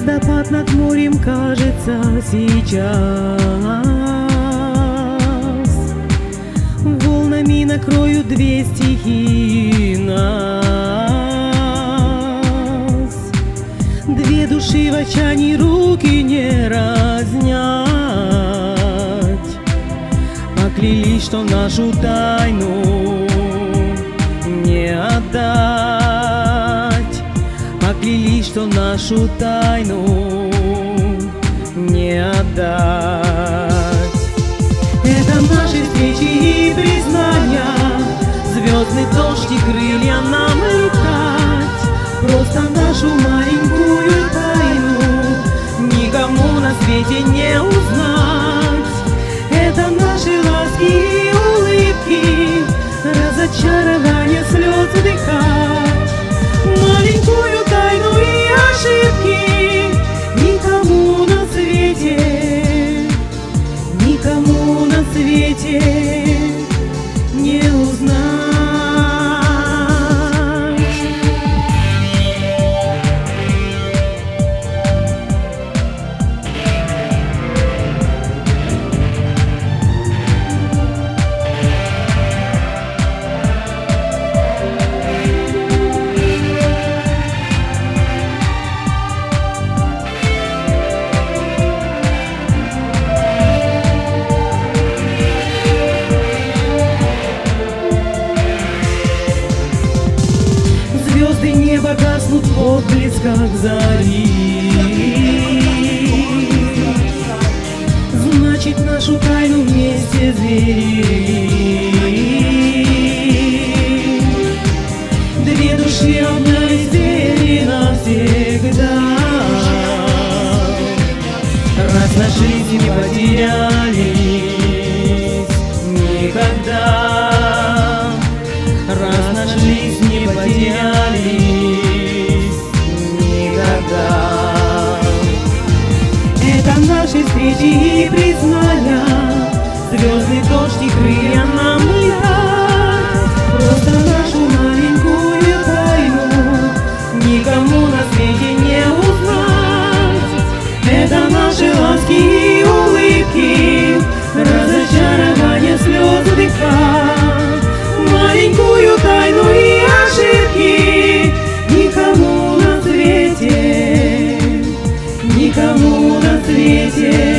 Звездопад над морем кажется сейчас. Волнами накроют две стихии нас. Две души в отчаянии руки не разнять. Поклялись, что нашу тайну не отдать. Поклялись, что нашу тайну не отдать. Это наши встречи и признания, звездный дождь и крылья нам летать. Просто нашу маленькую тайну никому на свете не узнать. Это наши ласки и улыбки, разочарование, слез вдыхать. Маленькую тайну и ошибки никому на свете, никому на свете не узнать. Звезды неба гаснут в отблесках зари. Значит, нашу тайну вместе звери. Две души обнялись, двери навсегда. Раз нашлись и не потерялись никогда. Раз нашлись, не потерялись никогда. Это наши встречи и признания, звездный дождь и крылья нам летать. Просто нашу маленькую тайну никому на свете не узнать. Это наши ласки и улыбки, разочарование, слезы вдыхать. Маленькую тайну и ошибки никому на свете, никому на свете